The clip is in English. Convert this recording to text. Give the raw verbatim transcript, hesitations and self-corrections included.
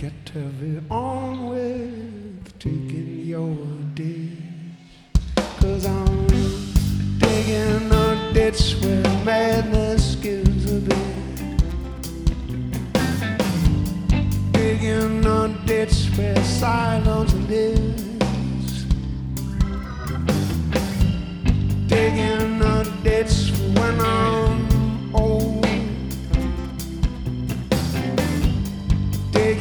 Get on with taking your ditch, 'cause I'm digging a ditch where madness gives a bit, digging a ditch where silence lives, digging a ditch